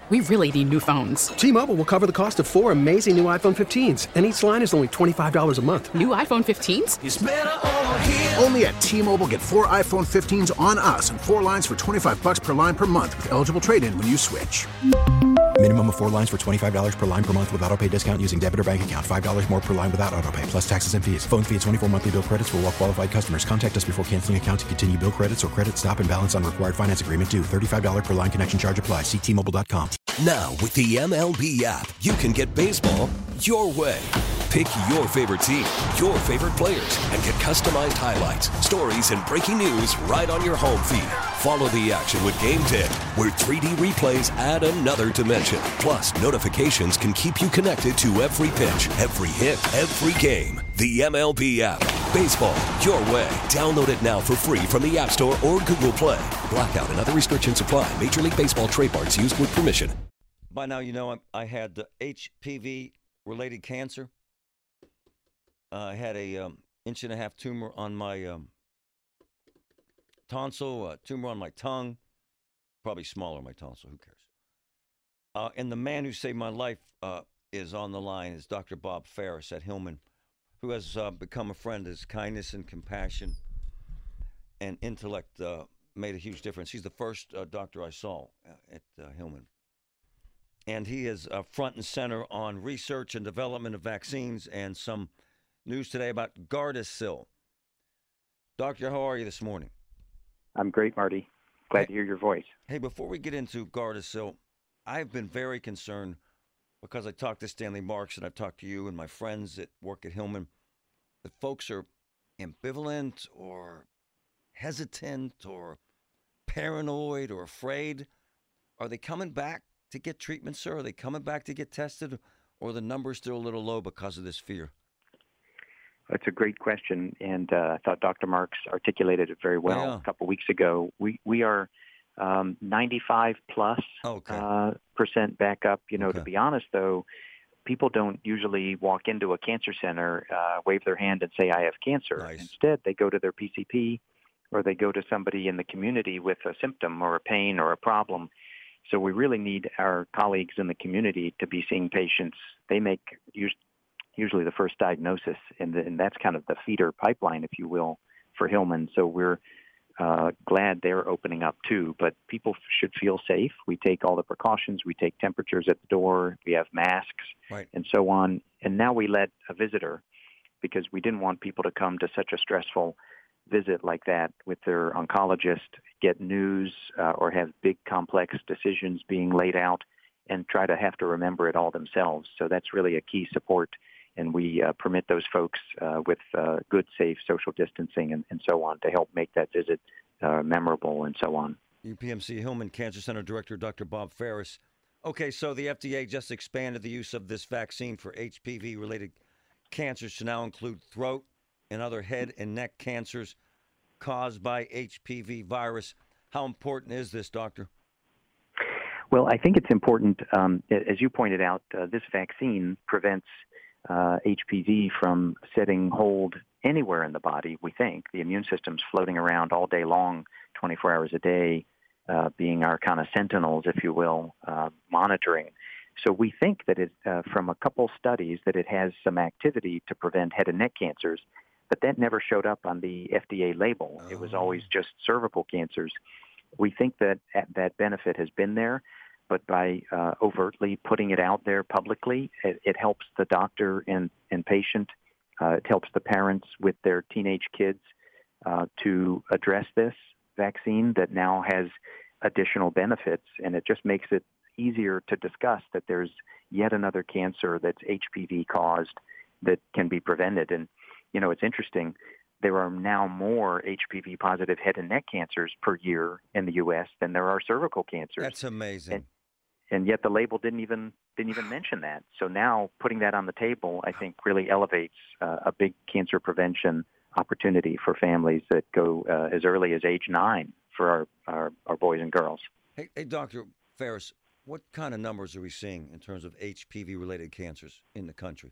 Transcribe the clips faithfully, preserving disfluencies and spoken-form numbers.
We really need new phones. T-Mobile will cover the cost of four amazing new iPhone fifteens, and each line is only twenty-five dollars a month. New iPhone fifteens? It's better over here. Only at T-Mobile, get four iPhone fifteens on us and four lines for twenty-five dollars per line per month with eligible trade-in when you switch. Minimum of four lines for twenty-five dollars per line per month with autopay discount using debit or bank account. five dollars more per line without autopay, plus taxes and fees. Phone fee at twenty-four monthly bill credits for well-qualified customers. Contact us before canceling account to continue bill credits or credit stop and balance on required finance agreement due. thirty-five dollars per line connection charge applies. See T Mobile dot com. Now, with the M L B app, you can get baseball your way. Pick your favorite team, your favorite players, and get customized highlights, stories, and breaking news right on your home feed. Follow the action with Game Day, where three D replays add another dimension. Plus, notifications can keep you connected to every pitch, every hit, every game. The M L B app. Baseball your way. Download it now for free from the App Store or Google Play. Blackout and other restrictions apply. Major League Baseball trademarks used with permission. By now, you know I, I had the H P V-related cancer. Uh, I had a um, inch and a half tumor on my um, tonsil, a tumor on my tongue, probably smaller my tonsil. Who cares? Uh, and the man who saved my life uh, is on the line. Is Doctor Bob Ferris at Hillman, who has uh, become a friend. His kindness and compassion and intellect uh, made a huge difference. He's the first uh, doctor I saw at uh, Hillman. And he is uh, front and center on research and development of vaccines and some news today about Gardasil. Doctor, how are you this morning? I'm great, Marty. Glad hey, to hear your voice. Hey, before we get into Gardasil, I've been very concerned because I talked to Stanley Marks and I've talked to you and my friends that work at Hillman, that folks are ambivalent or hesitant or paranoid or afraid. Are they coming back to get treatment, sir? Are they coming back to get tested, or are the numbers still a little low because of this fear? That's a great question, and uh, I thought Doctor Marks articulated it very well yeah. a couple weeks ago. We we are um, ninety-five plus okay. uh, percent back up. You know, okay. to be honest, though, people don't usually walk into a cancer center, uh, wave their hand, and say, "I have cancer." Nice. Instead, they go to their P C P, or they go to somebody in the community with a symptom or a pain or a problem. So we really need our colleagues in the community to be seeing patients. They make usually the first diagnosis, and, the, and that's kind of the feeder pipeline, if you will, for Hillman. So we're uh, glad they're opening up too. But people should feel safe. We take all the precautions. We take temperatures at the door. We have masks right. and so on. And now we let a visitor, because we didn't want people to come to such a stressful visit like that with their oncologist, get news uh, or have big complex decisions being laid out and try to have to remember it all themselves. So that's really a key support, and we uh, permit those folks uh, with uh, good, safe social distancing and, and so on to help make that visit uh, memorable and so on. U P M C Hillman Cancer Center Director Doctor Bob Ferris. Okay, so the F D A just expanded the use of this vaccine for H P V-related cancers to now include throat and other head and neck cancers caused by H P V virus. How important is this, doctor? Well, I think it's important. Um, as you pointed out, uh, this vaccine prevents uh, H P V from setting hold anywhere in the body, we think. The immune system's floating around all day long, twenty-four hours a day, uh, being our kind of sentinels, if you will, uh, monitoring. So we think that it, uh, from a couple studies, that it has some activity to prevent head and neck cancers, but that never showed up on the F D A label. Oh. It was always just cervical cancers. We think that that benefit has been there, but by uh, overtly putting it out there publicly, it, it helps the doctor and, and patient. Uh, it helps the parents with their teenage kids uh, to address this vaccine that now has additional benefits, and it just makes it easier to discuss that there's yet another cancer that's H P V caused that can be prevented. And, you know, it's interesting. There are now more H P V positive head and neck cancers per year in the U S than there are cervical cancers. That's amazing. And, and yet the label didn't even didn't even mention that. So now putting that on the table, I think, really elevates uh, a big cancer prevention opportunity for families that go uh, as early as age nine for our, our, our boys and girls. Hey, hey, Doctor Ferris, what kind of numbers are we seeing in terms of H P V-related cancers in the country?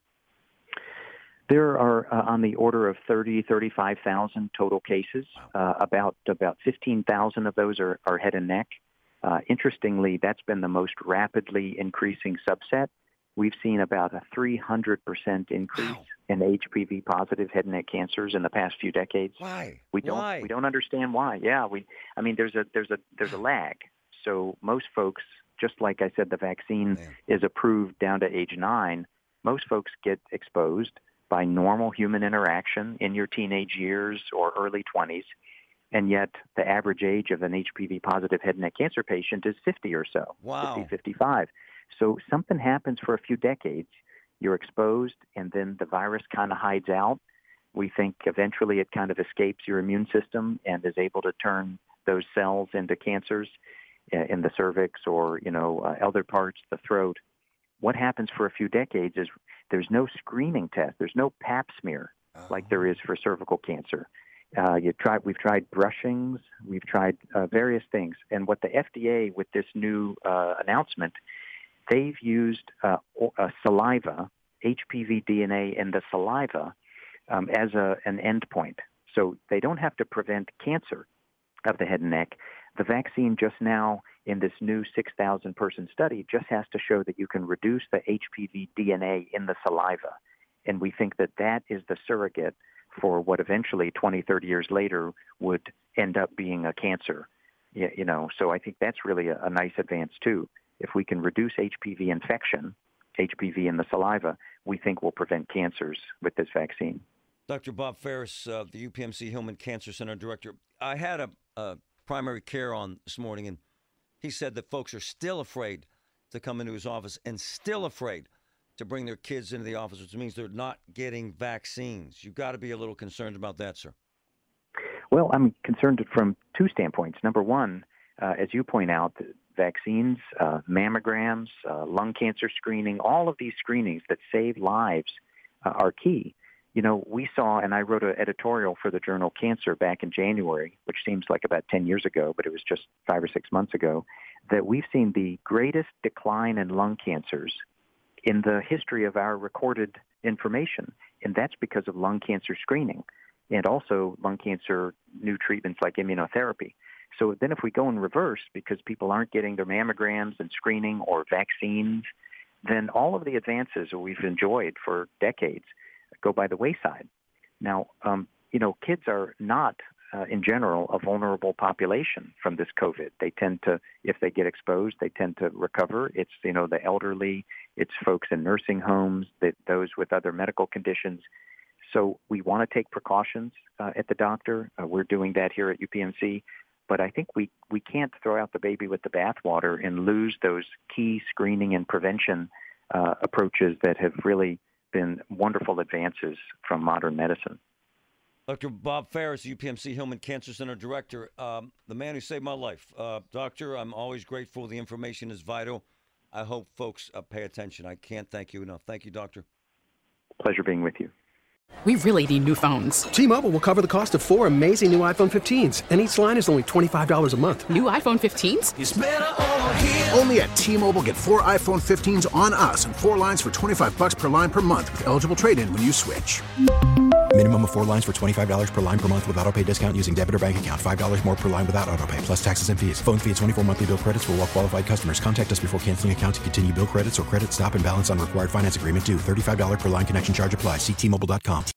There are uh, on the order of thirty, thirty-five thousand total cases. Uh, about about fifteen thousand of those are, are head and neck. Uh, interestingly, that's been the most rapidly increasing subset. We've seen about a three hundred percent increase wow. in H P V-positive head and neck cancers in the past few decades. Why? We don't. Why? We don't understand why. Yeah, we. I mean, there's a there's a there's a lag. So most folks, just like I said, the vaccine Man. is approved down to age nine. Most folks get exposed by normal human interaction in your teenage years or early twenties, and yet the average age of an H P V-positive head and neck cancer patient is fifty or so, wow. fifty, fifty-five. So something happens for a few decades. You're exposed, and then the virus kind of hides out. We think eventually it kind of escapes your immune system and is able to turn those cells into cancers in the cervix or, you know, uh, other parts, the throat. What happens for a few decades is there's no screening test. There's no pap smear oh. like there is for cervical cancer. Uh, you try, we've tried brushings. We've tried uh, various things. And what the F D A, with this new uh, announcement, they've used uh, uh, saliva, H P V D N A in the saliva um, as a, an endpoint. So they don't have to prevent cancer of the head and neck. The vaccine just now in this new six thousand person study just has to show that you can reduce the H P V D N A in the saliva. And we think that that is the surrogate for what eventually twenty, thirty years later would end up being a cancer. You, you know, so I think that's really a, a nice advance too. If we can reduce H P V infection, H P V in the saliva, we think we'll prevent cancers with this vaccine. Doctor Bob Ferris, uh, the U P M C Hillman Cancer Center director. I had a, a primary care on this morning, and he said that folks are still afraid to come into his office and still afraid to bring their kids into the office, which means they're not getting vaccines. You've got to be a little concerned about that, sir. Well, I'm concerned from two standpoints. Number one, uh, as you point out, vaccines, uh, mammograms, uh, lung cancer screening, all of these screenings that save lives uh, are key. You know, we saw, and I wrote an editorial for the journal Cancer back in January, which seems like about ten years ago, but it was just five or six months ago, that we've seen the greatest decline in lung cancers in the history of our recorded information, and that's because of lung cancer screening and also lung cancer new treatments like immunotherapy. So then if we go in reverse because people aren't getting their mammograms and screening or vaccines, then all of the advances that we've enjoyed for decades go by the wayside. Now, um, you know, kids are not, uh, in general, a vulnerable population from this COVID. They tend to, if they get exposed, they tend to recover. It's, you know, the elderly, it's folks in nursing homes, that those with other medical conditions. So we want to take precautions uh, at the doctor. Uh, we're doing that here at U P M C. But I think we, we can't throw out the baby with the bathwater and lose those key screening and prevention uh, approaches that have really been wonderful advances from modern medicine. Doctor Bob Ferris, U P M C Hillman Cancer Center Director, um, the man who saved my life. Uh, doctor, I'm always grateful. The information is vital. I hope folks uh, pay attention. I can't thank you enough. Thank you, Doctor. Pleasure being with you. We really need new phones. T-Mobile will cover the cost of four amazing new iPhone fifteens, and each line is only twenty-five dollars a month. New iPhone fifteens? It's better over here. Only at T-Mobile, get four iPhone fifteens on us and four lines for twenty-five bucks per line per month with eligible trade-in when you switch. Minimum of four lines for twenty-five dollars per line per month with auto pay discount using debit or bank account. five dollars more per line without auto pay, plus taxes and fees. Phone fee at twenty-four monthly bill credits for well-qualified customers. Contact us before canceling account to continue bill credits or credit stop and balance on required finance agreement due. thirty-five dollars per line connection charge applies. See T Mobile dot com.